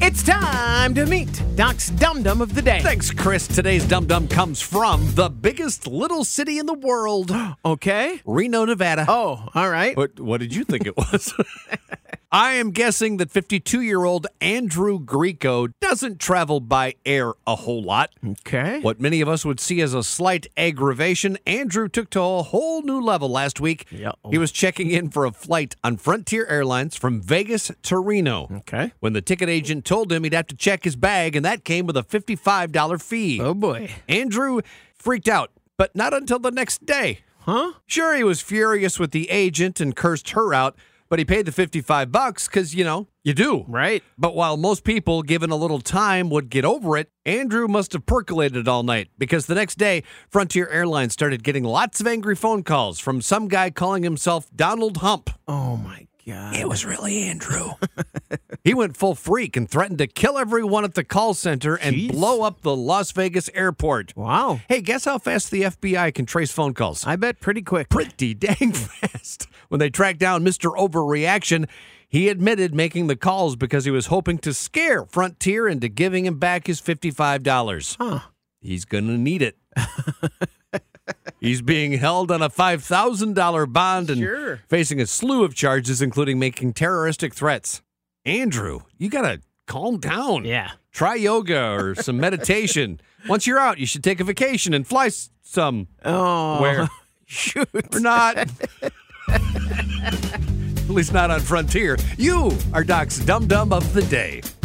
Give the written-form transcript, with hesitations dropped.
It's time to meet Doc's Dum Dum of the Day. Thanks, Chris. Today's Dum Dum comes from the biggest little city in the world. Okay. Reno, Nevada. Oh, all right. What did you think it was? I am guessing that 52-year-old Andrew Grieco doesn't travel by air a whole lot. Okay. What many of us would see as a slight aggravation, Andrew took to a whole new level last week. Yeah. He was checking in for a flight on Frontier Airlines from Vegas to Reno. Okay. When the ticket agent told him he'd have to check his bag, and that came with a $55 fee. Oh, boy. Andrew freaked out, but not until the next day. Huh? Sure, he was furious with the agent and cursed her out, but he paid the $55 because, you do. Right. But while most people, given a little time, would get over it, Andrew must have percolated all night because the next day, Frontier Airlines started getting lots of angry phone calls from some guy calling himself Donald Hump. Oh, my God. It was really Andrew. He went full freak and threatened to kill everyone at the call center and Jeez. blow up the Las Vegas airport. Wow. Hey, guess how fast the FBI can trace phone calls? I bet pretty quick. Pretty dang fast. When they tracked down Mr. Overreaction, he admitted making the calls because he was hoping to scare Frontier into giving him back his $55. Huh. He's going to need it. He's being held on a $5,000 bond and Sure. facing a slew of charges, including making terroristic threats. Andrew, you got to calm down. Yeah. Try yoga or some meditation. Once you're out, you should take a vacation and fly some. Oh. Where? Shoot. Or not. At least not on Frontier. You are Doc's Dum Dum of the Day.